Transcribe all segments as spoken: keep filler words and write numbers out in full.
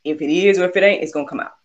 If it is or if it ain't, it's gonna come out.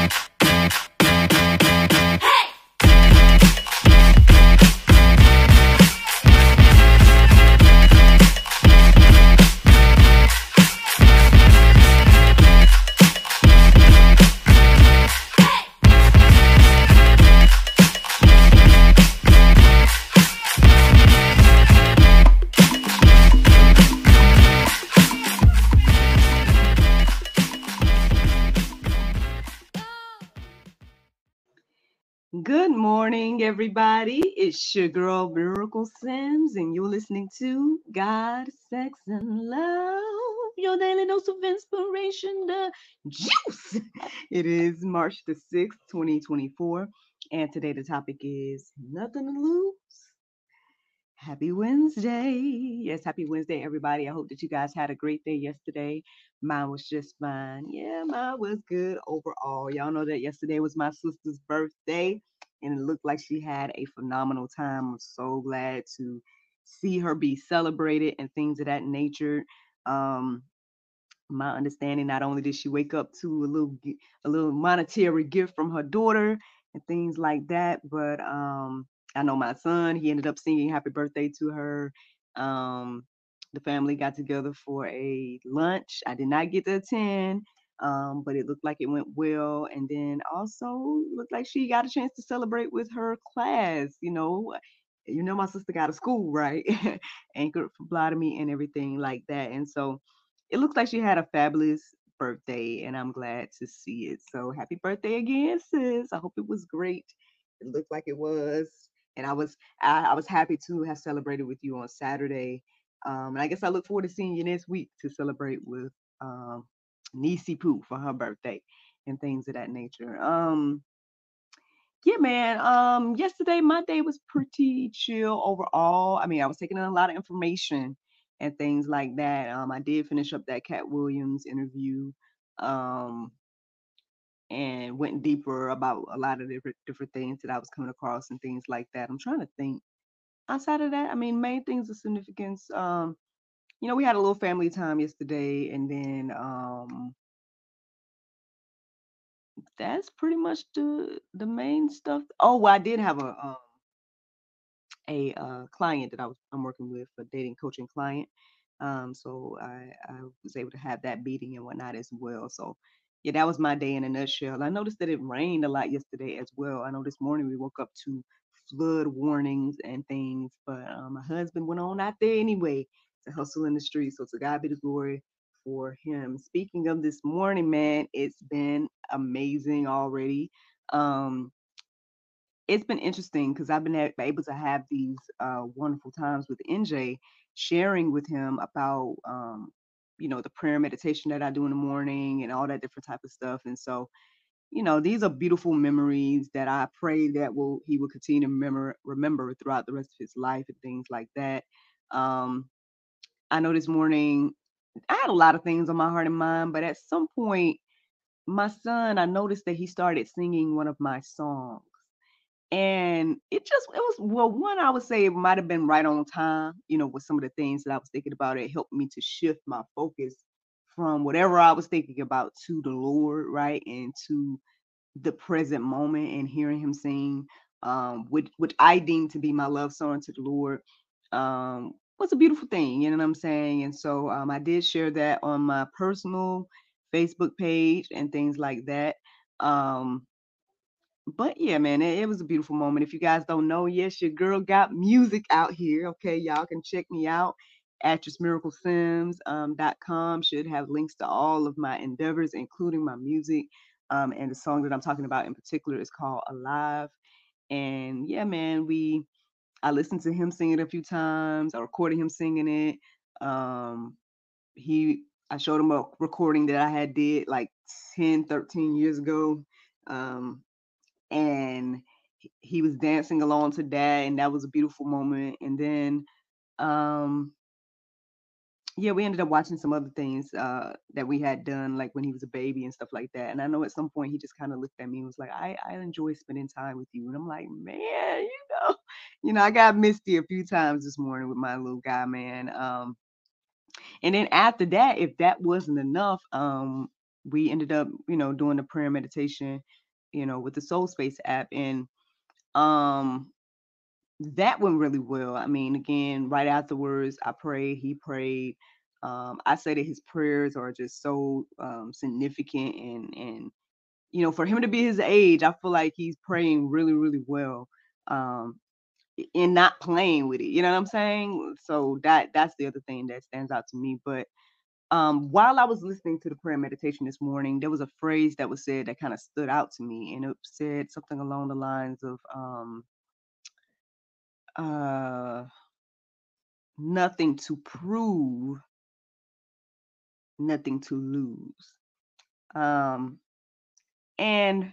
Good morning, everybody. It's your girl, Miracle Sims, and you're listening to God, Sex, and Love, your daily dose of inspiration, the juice. It is March the sixth, twenty twenty-four, and today the topic is nothing to lose. Happy Wednesday. Yes, happy Wednesday, everybody. I hope that you guys had a great day yesterday. Mine was just fine. Yeah, mine was good overall. Y'all know that yesterday was my sister's birthday, and it looked like she had a phenomenal time. I'm so glad to see her be celebrated and things of that nature. Um, my understanding, not only did she wake up to a little a little monetary gift from her daughter and things like that, but um I know my son, he ended up singing happy birthday to her. um the family got together for a lunch. I did not get to attend, um but it looked like it went well, and then also looked like she got a chance to celebrate with her class. You know, you know my sister got a school, right? Anchored for phlebotomy and everything like that, and so it looks like she had a fabulous birthday, and I'm glad to see it. So happy birthday again, sis. I hope it was great. It looked like it was. And I was I, I was happy to have celebrated with you on Saturday. Um, and I guess I look forward to seeing you next week to celebrate with um Niecy Pooh for her birthday and things of that nature. Um yeah, man. Um, yesterday my day was pretty chill overall. I mean, I was taking in a lot of information and things like that. Um, I did finish up that Cat Williams interview, um, and went deeper about a lot of different different things that I was coming across and things like that. I'm trying to think. Outside of that, I mean, main things of significance. Um, you know, we had a little family time yesterday, and then um, that's pretty much the the main stuff. Oh, well, I did have a um a uh, client that I was I'm working with, a dating coaching client. Um, so I, I was able to have that meeting and whatnot as well. So yeah, that was my day in a nutshell. I noticed that it rained a lot yesterday as well. I know this morning we woke up to flood warnings and things, but um, my husband went on out there anyway to hustle in the streets. So to God be the glory for him. Speaking of this morning, man, it's been amazing already. Um, it's been interesting because I've been a- able to have these uh, wonderful times with N J, sharing with him about, um, you know, the prayer meditation that I do in the morning and all that different type of stuff. And so, you know, these are beautiful memories that I pray that will he will continue to remember remember throughout the rest of his life and things like that. Um, I know this morning I had a lot of things on my heart and mind, but at some point, my son, I noticed that he started singing one of my songs, and it just it was, well, one, I would say it might have been right on time, you know, with some of the things that I was thinking about. It helped me to shift my focus from whatever I was thinking about to the Lord, right? And to the present moment, and hearing him sing, um, which which I deem to be my love song to the Lord, um, was a beautiful thing, you know what I'm saying? And so um, I did share that on my personal Facebook page and things like that. Um, but yeah, man, it, it was a beautiful moment. If you guys don't know, yes, your girl got music out here. Okay, y'all can check me out. Actress Miracle Sims um, dot com should have links to all of my endeavors, including my music. Um, and the song that I'm talking about in particular is called Alive. And yeah, man, we I listened to him sing it a few times. I recorded him singing it. Um, he I showed him a recording that I had did like ten, thirteen years ago. Um, and he he was dancing along to that, and that was a beautiful moment. And then um yeah, we ended up watching some other things uh that we had done, like when he was a baby and stuff like that. And I know at some point he just kind of looked at me and was like, i i enjoy spending time with you. And I'm like, man, you know you know I got misty a few times this morning with my little guy, man. Um and then after that, if that wasn't enough, um we ended up, you know, doing the prayer meditation, you know, with the Soul Space app. And um that went really well. I mean, again, right afterwards, I prayed, he prayed. Um, I say that his prayers are just so um, significant, and and you know, for him to be his age, I feel like he's praying really, really well, um, and not playing with it. You know what I'm saying? So that that's the other thing that stands out to me. But um, while I was listening to the prayer meditation this morning, there was a phrase that was said that kind of stood out to me, and it said something along the lines of um, uh, nothing to prove, nothing to lose. Um, and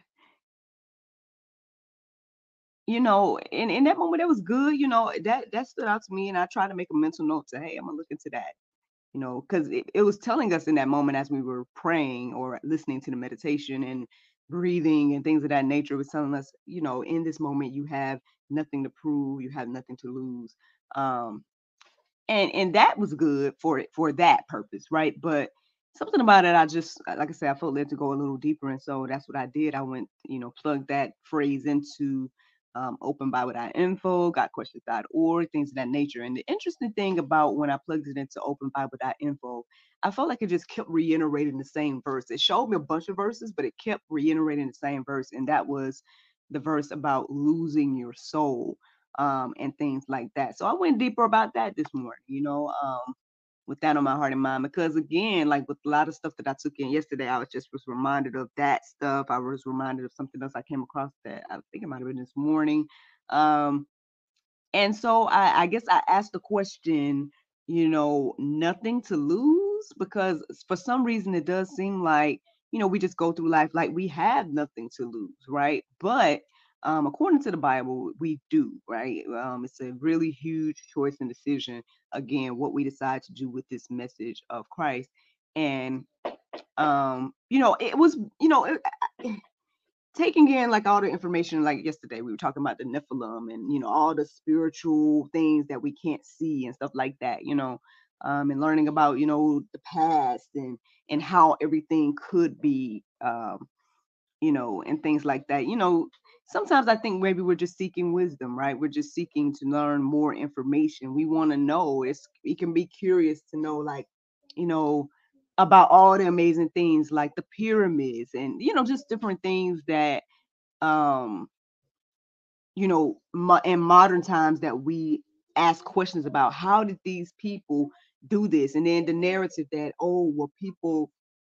you know, in, in that moment, that was good. You know, that that stood out to me, and I tried to make a mental note to, hey, I'm gonna look into that. You know, because it, it was telling us in that moment as we were praying or listening to the meditation and breathing and things of that nature, it was telling us, you know, in this moment you have nothing to prove, you have nothing to lose. Um, and and that was good for it for that purpose, right? But something about it, I just like I said, I felt led to go a little deeper, and so that's what I did. I went, you know, plugged that phrase into um, open bible dot info, got questions dot org, things of that nature. And the interesting thing about when I plugged it into open bible dot info, I felt like it just kept reiterating the same verse. It showed me a bunch of verses, but it kept reiterating the same verse, and that was the verse about losing your soul, um, and things like that. So I went deeper about that this morning, you know, um, with that on my heart and mind, because again, like with a lot of stuff that I took in yesterday, I was just was reminded of that stuff. I was reminded of something else I came across that I think it might have been this morning. Um, and so I, I guess I asked the question, you know, nothing to lose, because for some reason it does seem like, you know, we just go through life like we have nothing to lose, right? But um, according to the Bible, we do, right? Um, it's a really huge choice and decision, again, what we decide to do with this message of Christ. And, um, you know, it was, you know, it, taking in like all the information, like yesterday we were talking about the Nephilim and you know all the spiritual things that we can't see and stuff like that, you know, um, and learning about you know the past and and how everything could be, um, you know, and things like that. You know, sometimes I think maybe we're just seeking wisdom, right? We're just seeking to learn more information. We want to know. It's it can be curious to know, like, you know, about all the amazing things like the pyramids and you know just different things that um you know mo- in modern times that we ask questions about, how did these people do this, and then the narrative that, oh well, people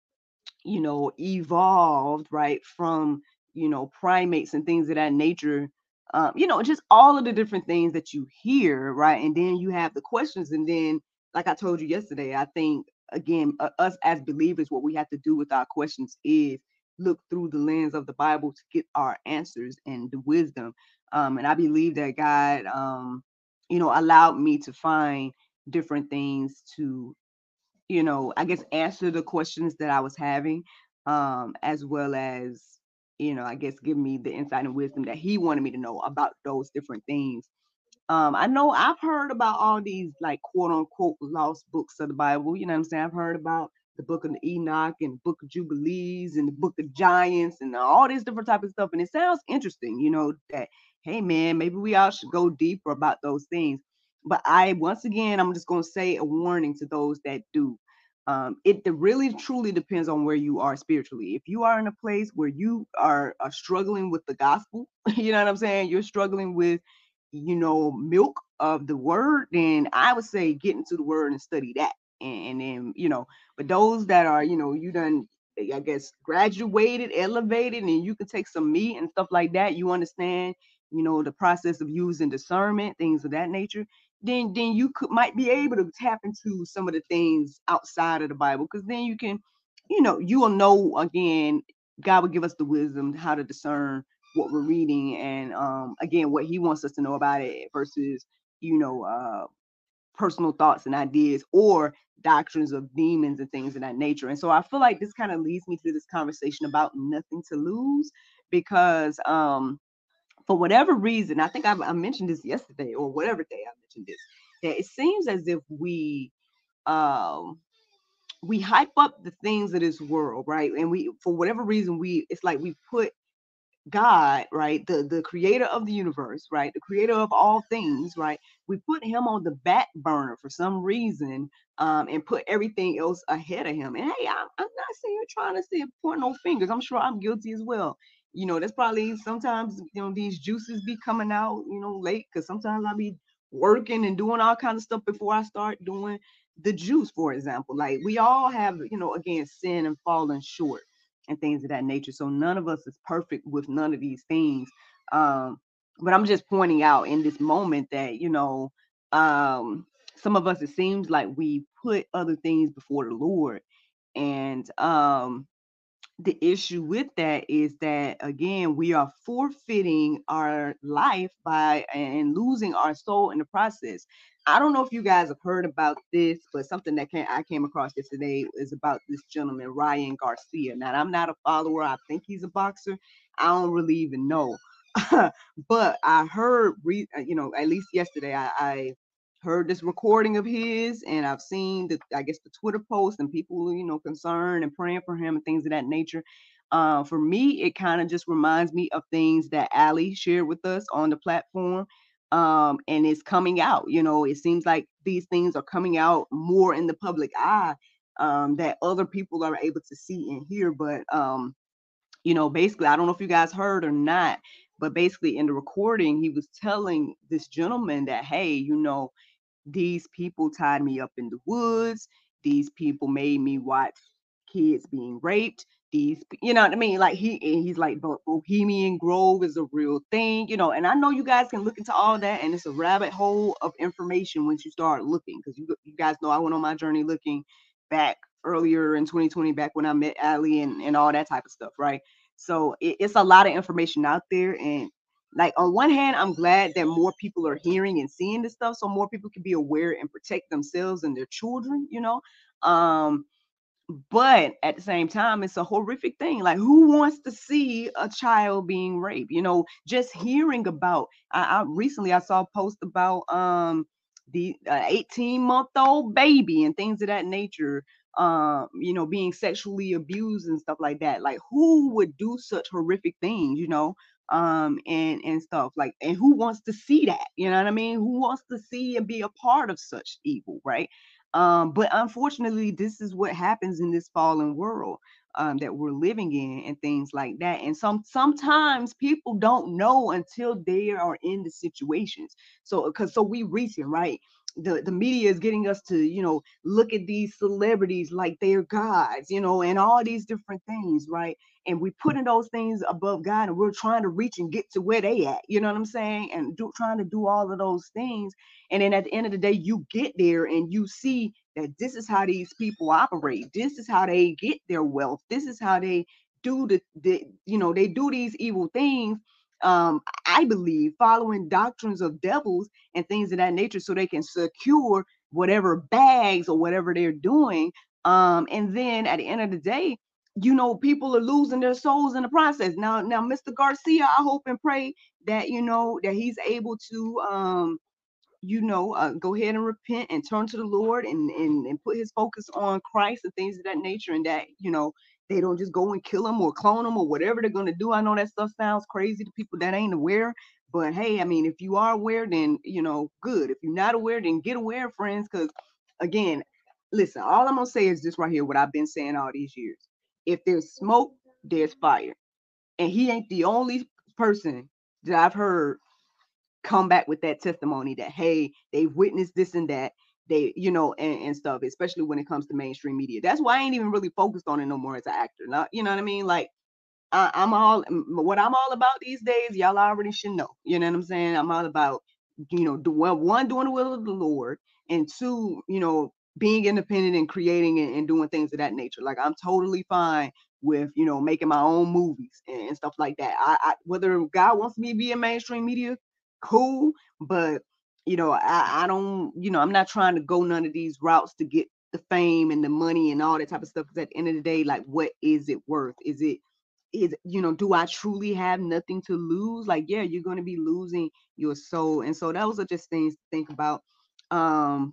you know, evolved, right, from, you know, primates and things of that nature. Um, you know, just all of the different things that you hear, right? And then you have the questions. And then, like I told you yesterday, I think, again, uh, us as believers, what we have to do with our questions is look through the lens of the Bible to get our answers and the wisdom. Um, and I believe that God, um, you know, allowed me to find different things to you know, I guess answer the questions that I was having, um, as well as, you know, I guess give me the insight and wisdom that he wanted me to know about those different things. Um, I know I've heard about all these like quote unquote lost books of the Bible. You know what I'm saying? I've heard about the book of Enoch and the book of Jubilees and the book of Giants and all this different type of stuff. And it sounds interesting, you know, that hey man, maybe we all should go deeper about those things. But I once again I'm just gonna say a warning to those that do. Um, it, it really truly depends on where you are spiritually. If you are in a place where you are, are struggling with the gospel, you know what I'm saying? You're struggling with you know, milk of the word, then I would say get into the word and study that. And, and then, you know, but those that are, you know, you done, I guess, graduated, elevated, and you can take some meat and stuff like that, you understand, you know, the process of using discernment, things of that nature, then then you could might be able to tap into some of the things outside of the Bible, because then you can, you know, you will know again, God will give us the wisdom how to discern what we're reading and um again what he wants us to know about it versus you know uh personal thoughts and ideas or doctrines of demons and things of that nature. And so I feel like this kind of leads me to this conversation about nothing to lose, because um for whatever reason, I think I, I mentioned this yesterday or whatever day I mentioned this, that it seems as if we um we hype up the things of this world, right? And we, for whatever reason, we, it's like we put God, right, the the creator of the universe, right, the creator of all things, right, we put him on the back burner for some reason, um, and put everything else ahead of him. And hey, I'm, I'm not saying trying to say point no fingers. I'm sure I'm guilty as well. You know, that's probably sometimes, you know, these juices be coming out, you know, late, because sometimes I be working and doing all kinds of stuff before I start doing the juice, for example. Like we all have, you know, again, sin and falling short and things of that nature. So none of us is perfect with none of these things. Um, but I'm just pointing out in this moment that, you know, um, some of us, it seems like we put other things before the Lord. And um, the issue with that is that, again, we are forfeiting our life by and losing our soul in the process. I don't know if you guys have heard about this, but something that came, I came across yesterday is about this gentleman, Ryan Garcia. Now, I'm not a follower. I think he's a boxer. I don't really even know. But I heard, re, you know, at least yesterday, I, I heard this recording of his, and I've seen the, I guess, the Twitter post and people, you know, concerned and praying for him and things of that nature. Uh, for me, it kind of just reminds me of things that Ali shared with us on the platform. Um, and it's coming out, you know, it seems like these things are coming out more in the public eye, um, that other people are able to see and hear. But, um, you know, basically, I don't know if you guys heard or not, but basically in the recording, he was telling this gentleman that, hey, you know, these people tied me up in the woods. These people made me watch kids being raped. These, you know what I mean? Like he, he's like, Bohemian Grove is a real thing, you know. And I know you guys can look into all that, and it's a rabbit hole of information once you start looking, because you, you guys know I went on my journey looking back earlier in twenty twenty, back when I met Ali and, and all that type of stuff, right? So it, it's a lot of information out there, and like on one hand, I'm glad that more people are hearing and seeing this stuff, so more people can be aware and protect themselves and their children, you know. Um, but at the same time, it's a horrific thing. Like, who wants to see a child being raped? You know, just hearing about. I, I recently I saw a post about um the uh, eighteen month old baby and things of that nature. Um, you know, being sexually abused and stuff like that. Like, who would do such horrific things? You know, um, and and stuff like, and who wants to see that? You know what I mean? Who wants to see and be a part of such evil, right? Um, but unfortunately, this is what happens in this fallen world, um, that we're living in, and things like that. And some sometimes people don't know until they are in the situations. So, because so we reaching, right? The the media is getting us to, you know, look at these celebrities like they're gods, you know, and all these different things, right? And we putting those things above God, and we're trying to reach and get to where they at. You know what I'm saying? And do, trying to do all of those things, and then at the end of the day, you get there and you see that this is how these people operate. This is how they get their wealth. This is how they do the, the you know, they do these evil things. Um, I believe following doctrines of devils and things of that nature, so they can secure whatever bags or whatever they're doing. Um, and then at the end of the day, you know, people are losing their souls in the process. Now, now, Mister Garcia, I hope and pray that, you know, that he's able to um you know, uh, go ahead and repent and turn to the Lord, and, and and put his focus on Christ and things of that nature, and that, you know, they don't just go and kill him or clone him or whatever they're gonna do. I know that stuff sounds crazy to people that ain't aware, but hey, I mean, if you are aware, then, you know, good. If you're not aware, then get aware, friends, because again, listen, all I'm gonna say is this right here, what I've been saying all these years. If there's smoke, there's fire. And he ain't the only person that I've heard come back with that testimony that, hey, they've witnessed this and that, they, you know, and, and stuff, especially when it comes to mainstream media. That's why I ain't even really focused on it no more as an actor. Not, you know what I mean? Like, I, I'm all, what I'm all about these days, y'all already should know. You know what I'm saying? I'm all about, you know, do, well, one, doing the will of the Lord, and two, you know, being independent and creating and, and doing things of that nature. Like, I'm totally fine with, you know, making my own movies and, and stuff like that. I, I whether God wants me to be in mainstream media, cool, but you know, I, I don't, you know, I'm not trying to go none of these routes to get the fame and the money and all that type of stuff. Because at the end of the day, like, what is it worth? Is it is you know, do I truly have nothing to lose? Like, yeah, you're going to be losing your soul. And so those are just things to think about. Um,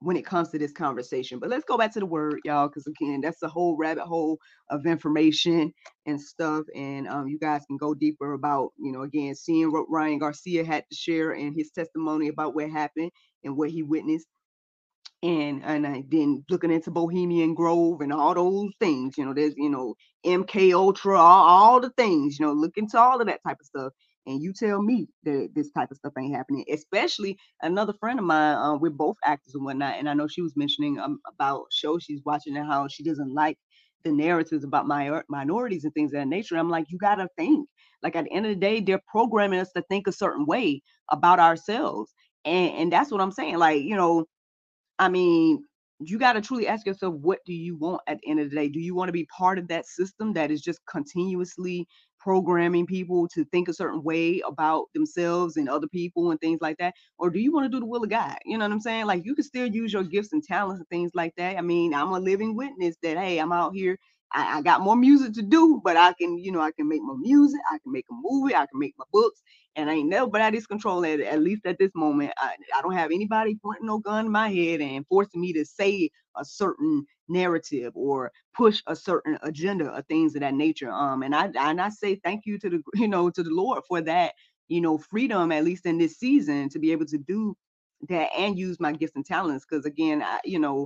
when it comes to this conversation. But let's go back to the word, y'all, because again, that's a whole rabbit hole of information and stuff. And um, you guys can go deeper about, you know, again, seeing what Ryan Garcia had to share and his testimony about what happened and what he witnessed. And and I, then looking into Bohemian Grove and all those things, you know, there's, you know, M K Ultra, all, all the things, you know, look into all of that type of stuff. And you tell me that this type of stuff ain't happening. Especially another friend of mine, uh, we're both actors and whatnot, and I know she was mentioning um, about shows she's watching and how she doesn't like the narratives about my minorities and things of that nature. I'm like, you gotta think. Like at the end of the day, they're programming us to think a certain way about ourselves, and and that's what I'm saying. Like, you know, I mean, you got to truly ask yourself, what do you want at the end of the day? Do you want to be part of that system that is just continuously programming people to think a certain way about themselves and other people and things like that? Or do you want to do the will of God? You know what I'm saying? Like, you can still use your gifts and talents and things like that. I mean, I'm a living witness that, hey, I'm out here. I, I got more music to do, but I can, you know, I can make my music, I can make a movie, I can make my books, and I ain't never but at this control at, at least at this moment. I, I don't have anybody pointing no gun in my head and forcing me to say a certain narrative or push a certain agenda or things of that nature. Um, and I and I say thank you to the you know to the Lord for that, you know, freedom, at least in this season, to be able to do that and use my gifts and talents. Because again, I, you know,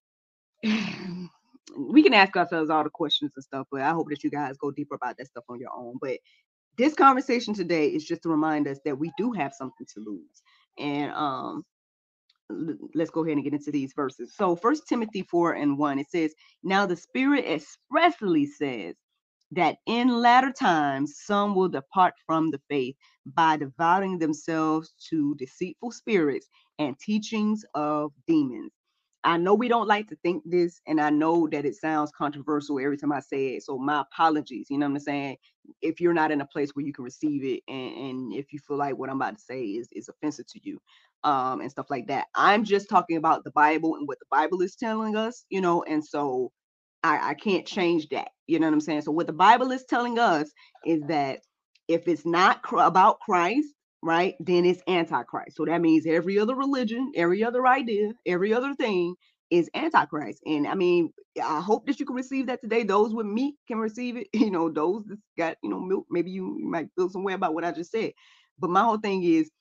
we can ask ourselves all the questions and stuff, but I hope that you guys go deeper about that stuff on your own. But this conversation today is just to remind us that we do have something to lose. And um, let's go ahead and get into these verses. So First Timothy four and one, it says, now the Spirit expressly says that in latter times some will depart from the faith by devoting themselves to deceitful spirits and teachings of demons. I know we don't like to think this, and I know that it sounds controversial every time I say it. So my apologies. You know what I'm saying? If you're not in a place where you can receive it, and, and if you feel like what I'm about to say is, is offensive to you, um, and stuff like that. I'm just talking about the Bible and what the Bible is telling us, you know, and so I, I can't change that. You know what I'm saying? So what the Bible is telling us is that if it's not cr- about Christ, right, then it's antichrist. So that means every other religion, every other idea, every other thing is antichrist. And I mean, I hope that you can receive that today. Those with meat can receive it. You know, those that got, you know, milk, maybe you, you might feel some way about what I just said. But my whole thing is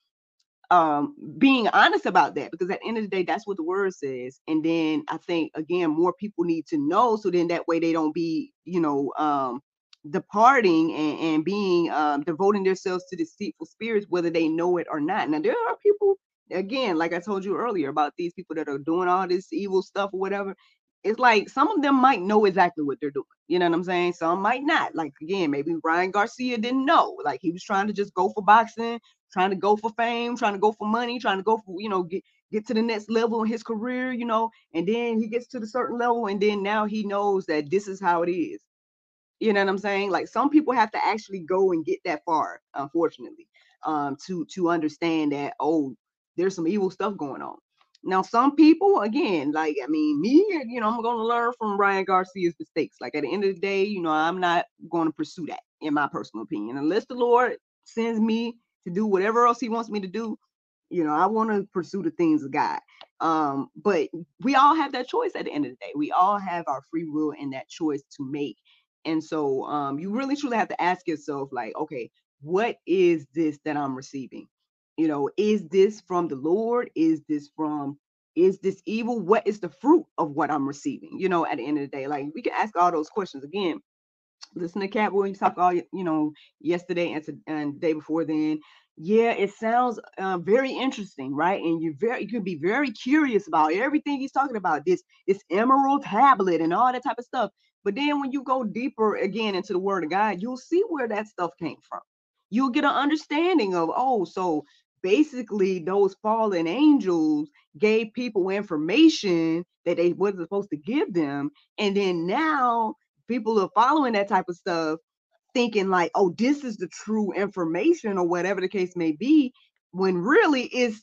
um being honest about that, because at the end of the day, that's what the word says. And then I think again, more people need to know, so then that way they don't be, you know, um departing and, and being um devoting themselves to deceitful spirits, whether they know it or not. Now there are people, again, like I told you earlier, about these people that are doing all this evil stuff or whatever. It's like some of them might know exactly what they're doing. You know what I'm saying? Some might not. Like again, maybe Ryan Garcia didn't know. Like he was trying to just go for boxing, trying to go for fame, trying to go for money, trying to go for, you know, get get to the next level in his career, you know, and then he gets to the certain level, and then now he knows that this is how it is. You know what I'm saying? Like some people have to actually go and get that far, unfortunately, um, to to understand that, oh, there's some evil stuff going on. Now, some people, again, like I mean, me, you know, I'm gonna learn from Ryan Garcia's mistakes. Like at the end of the day, you know, I'm not going to pursue that, in my personal opinion, unless the Lord sends me to do whatever else He wants me to do. You know, I want to pursue the things of God. Um, but we all have that choice at the end of the day. We all have our free will and that choice to make. And so um, you really truly have to ask yourself, like, okay, what is this that I'm receiving? You know, is this from the Lord? Is this from, is this evil? What is the fruit of what I'm receiving? You know, at the end of the day, like we can ask all those questions again. Listen to Cat Williams talk all, you know, yesterday and, to, and the day before then. Yeah, it sounds uh, very interesting, right? And you very, you can be very curious about everything he's talking about, this this emerald tablet and all that type of stuff. But then when you go deeper again into the Word of God, you'll see where that stuff came from. You'll get an understanding of, oh, so basically those fallen angels gave people information that they wasn't supposed to give them, and then now people are following that type of stuff, thinking like, oh, this is the true information or whatever the case may be, when really it's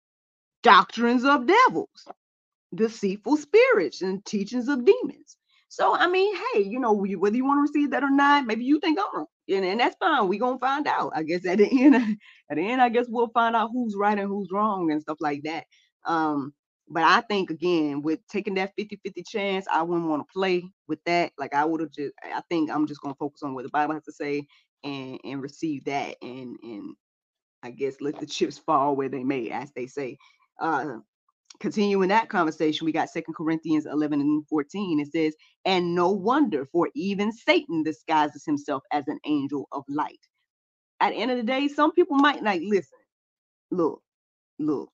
doctrines of devils, deceitful spirits, and teachings of demons. So, I mean, hey, you know, whether you want to receive that or not, maybe you think I'm wrong. And, and that's fine. We're going to find out. I guess at the end, at the end, I guess we'll find out who's right and who's wrong and stuff like that. Um, But I think, again, with taking that fifty fifty chance, I wouldn't want to play with that. Like, I would have just, I think I'm just going to focus on what the Bible has to say, and, and receive that. And, and I guess let the chips fall where they may, as they say. Uh, continuing that conversation, we got Second Corinthians eleven and fourteen. It says, and no wonder, for even Satan disguises himself as an angel of light. At the end of the day, some people might like, listen, look, look,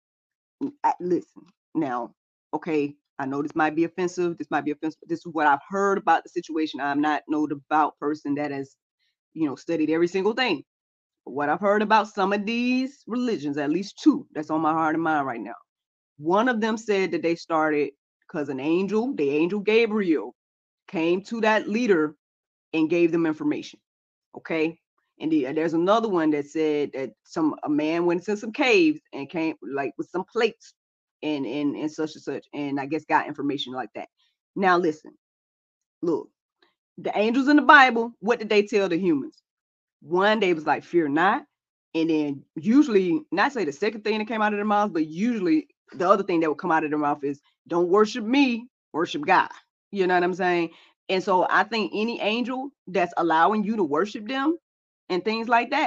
I, listen. Now, okay, I know this might be offensive. This might be offensive. This is what I've heard about the situation. I'm not no devout person that has, you know, studied every single thing. But what I've heard about some of these religions, at least two, that's on my heart and mind right now. One of them said that they started because an angel, the angel Gabriel, came to that leader and gave them information. Okay. And the, there's another one that said that some a man went into some caves and came like with some plates and and and such and such, and I guess got information like that. Now listen, look, the angels in the Bible, what did they tell the humans? One, they was like, fear not. And then usually, not say the second thing that came out of their mouths, but usually the other thing that would come out of their mouth is, don't worship me, worship God. You know what I'm saying? And so I think any angel that's allowing you to worship them and things like that,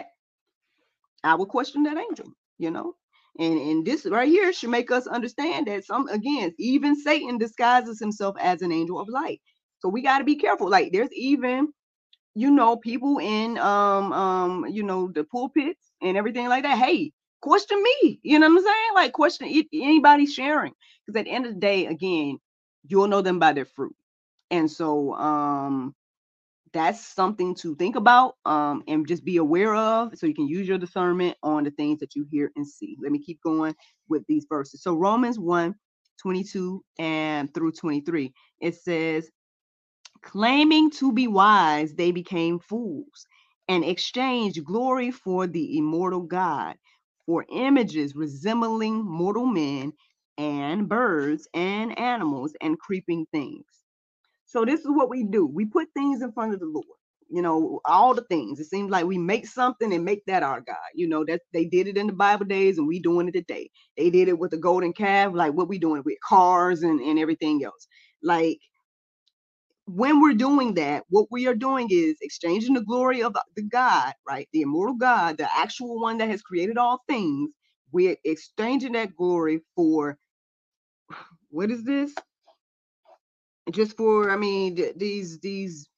I would question that angel, you know? And, and this right here should make us understand that some, again, even Satan disguises himself as an angel of light. So we got to be careful. Like, there's even, you know, people in, um, um, you know, the pulpits and everything like that. Hey, question me. You know what I'm saying? Like, question anybody sharing. Because at the end of the day, again, you'll know them by their fruit. And so, um, that's something to think about, um, and just be aware of, so you can use your discernment on the things that you hear and see. Let me keep going with these verses. So Romans one, twenty-two and through twenty-three, it says, claiming to be wise, they became fools and exchanged glory for the immortal God for images resembling mortal men and birds and animals and creeping things. So this is what we do. We put things in front of the Lord. You know, all the things. It seems like we make something and make that our God. You know, that they did it in the Bible days and we doing it today. They did it with the golden calf, like what we doing with cars and, and everything else. Like, when we're doing that, what we are doing is exchanging the glory of the God, right? The immortal God, the actual one that has created all things. We're exchanging that glory for, what is this? Just for, I mean, th- these these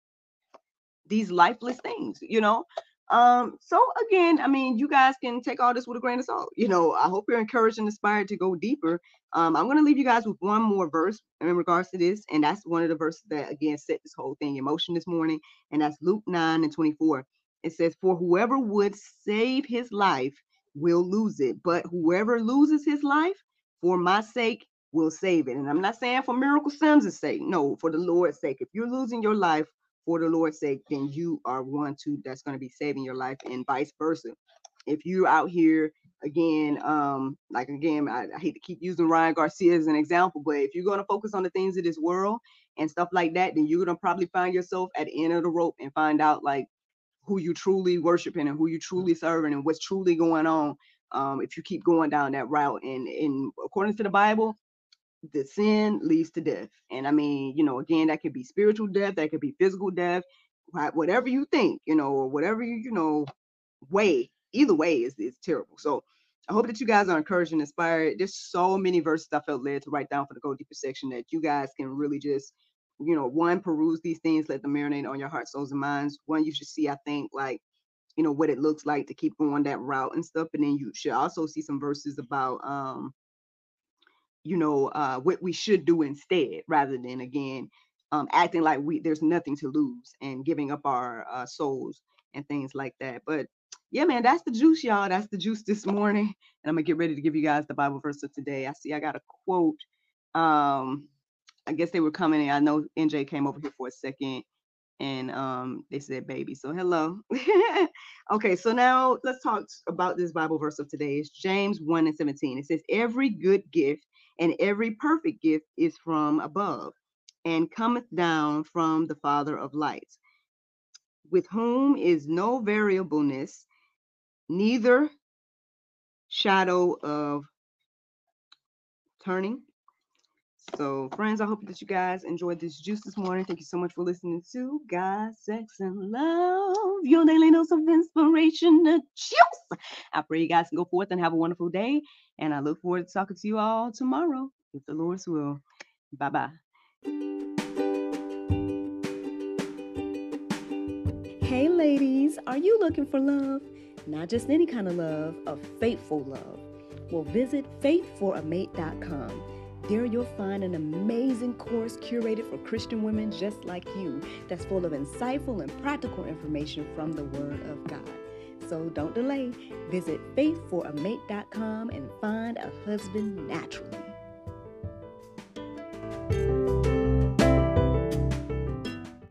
these lifeless things, you know. Um, so again, I mean, you guys can take all this with a grain of salt. You know, I hope you're encouraged and inspired to go deeper. Um, I'm gonna leave you guys with one more verse in regards to this, and that's one of the verses that again set this whole thing in motion this morning, and that's Luke nine and twenty-four. It says, for whoever would save his life will lose it, but whoever loses his life for my sake will save it. And I'm not saying for Miracle Sims' sake, no, for the Lord's sake. If you're losing your life for the Lord's sake, then you are one too that's going to be saving your life, and vice versa. If you're out here, again, um, like again, I, I hate to keep using Ryan Garcia as an example, but if you're going to focus on the things of this world and stuff like that, then you're going to probably find yourself at the end of the rope and find out like who you truly worshiping and who you truly serving and what's truly going on. Um, if you keep going down that route, and, and according to the Bible, the sin leads to death. And I mean, you know, again, that could be spiritual death, that could be physical death, whatever you think, you know, or whatever you, you know, way, either way is, is terrible. So I hope that you guys are encouraged and inspired. There's so many verses I felt led to write down for the Go Deeper section that you guys can really just, you know, one, peruse these things, let them marinate on your heart, souls, and minds. One, you should see, I think, like, you know, what it looks like to keep going that route and stuff. And then you should also see some verses about, um, you know, uh, what we should do instead, rather than, again, um, acting like we there's nothing to lose and giving up our uh, souls and things like that. But yeah, man, that's the juice, y'all. That's the juice this morning. And I'm gonna get ready to give you guys the Bible verse of today. I see I got a quote. Um, I guess they were coming in. I know N J came over here for a second, and um, they said baby. So hello. Okay, so now let's talk about this Bible verse of today. It's James one and seventeen. It says, every good gift and every perfect gift is from above and cometh down from the Father of lights, with whom is no variableness, neither shadow of turning. So, friends, I hope that you guys enjoyed this juice this morning. Thank you so much for listening to God, Sex, and Love, your daily dose of inspiration to juice. I pray you guys can go forth and have a wonderful day. And I look forward to talking to you all tomorrow, if the Lord's will. Bye-bye. Hey, ladies, are you looking for love? Not just any kind of love, a faithful love. Well, visit faith for a mate dot com. There you'll find an amazing course curated for Christian women just like you that's full of insightful and practical information from the Word of God. So don't delay. Visit faith for a mate dot com and find a husband naturally.